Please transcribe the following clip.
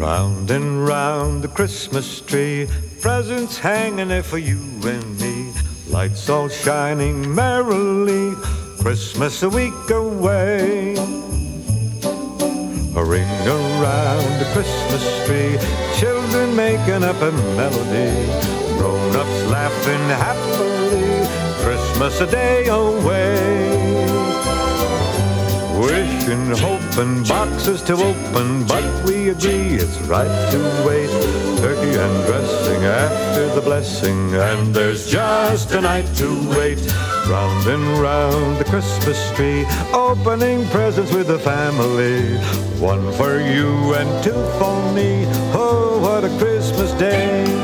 Round and round the Christmas tree, presents hanging there for you and me. Lights all shining merrily, Christmas a week away. A ring around the Christmas tree, children making up a melody, grown-ups laughing happily, Christmas a day away. Wishing, hoping, boxes to open, but we agree it's right to wait. Turkey and dressing after the blessing, and there's just a night to wait. Round and round the Christmas tree, opening presents with the family. One for you and two for me, oh, what a Christmas day.